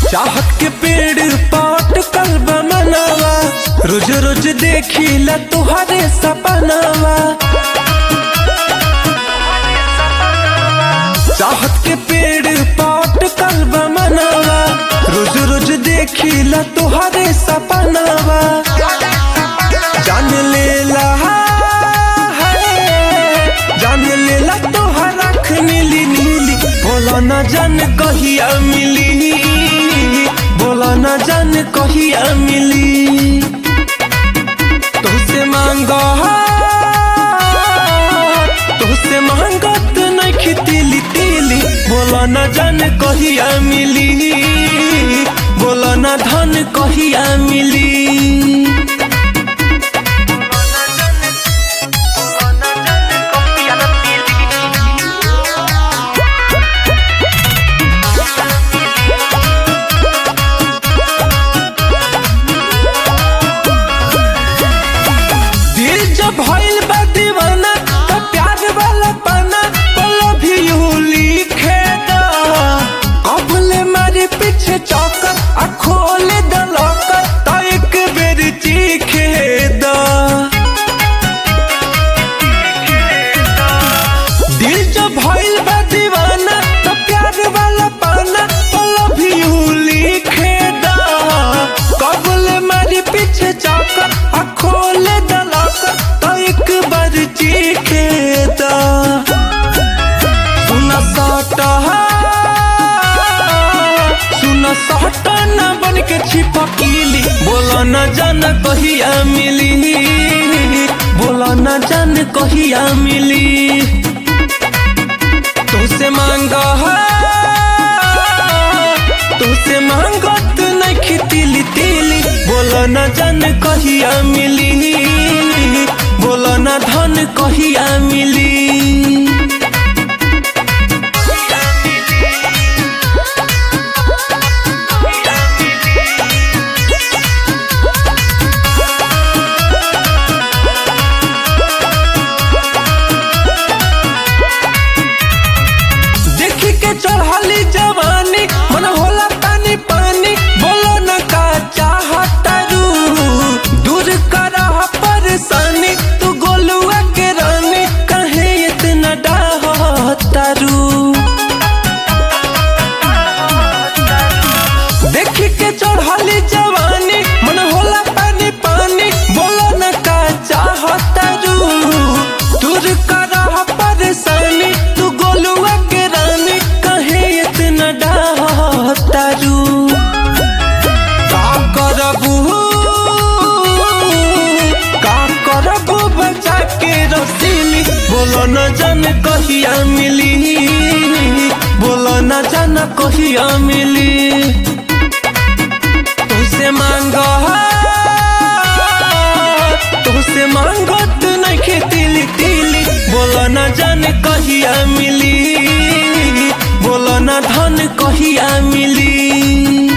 चाहत के पेड़ पाट कल्ब मनावा, रोज रोज देखिला तुहरे सपनावा। चाहत के पेड़ पाट कल्ब मनावा, रोज रोज देखिला तुहरे सपनावा। जान लेला जान लेला तोहर आँख नीली नीली, बोला न जान कहिया मिली, बोला न जान कहिया मिली। तुझसे मांगा तुझसे मांगत नहीं तिली तिली, बोला न जान कहिया मिली, बोला न धन कहिया मिली। भइल बा दीवाना का प्यार वाला पाना, बोलो भी यू लिखे दा। कबले मारे पीछे चौकर आ खोले द लॉकर, तो एक बेर चीखे दा। दिल जो भइल बा दीवाना का प्यार वाला पाना, बोलो भी यू लिखे दा। कबले मारे पीछे चौकर आ खोले द लॉकर, एक बार चीखे दा। सुना साटा न बन के छिपकीली, बोला न जान कहिया मिली, बोला न जान कहिया मिली। तुझसे मांगा तुझसे मांगत नहीं तिली तिली, बोला न जान कहिया मिली, बोला न धन कहिया मिली। देखी के चढ़ली जवानी, मन होला पानी पानी, बोलो न का चाहतारू, दूर करह परेशानी। तू गोलुआ के रानी, कहे इतना डाहतारू। देखी के चढ़ली जवानी, मन होला पानी पानी, बोलो न का चाहतारू, दूर करह परेशानी। तू गोलुआ के रानी, कहे इतना डाहतारू। का करबू बचा के रसीली, बोलो न जान कहिया मिली, बोलो न जान कहिया मिली। तुझसे मांगा तुझसे मांगत नहीं तिली तिली, बोलो न जान कहिया मिली, बोलो न धन कहिया मिली।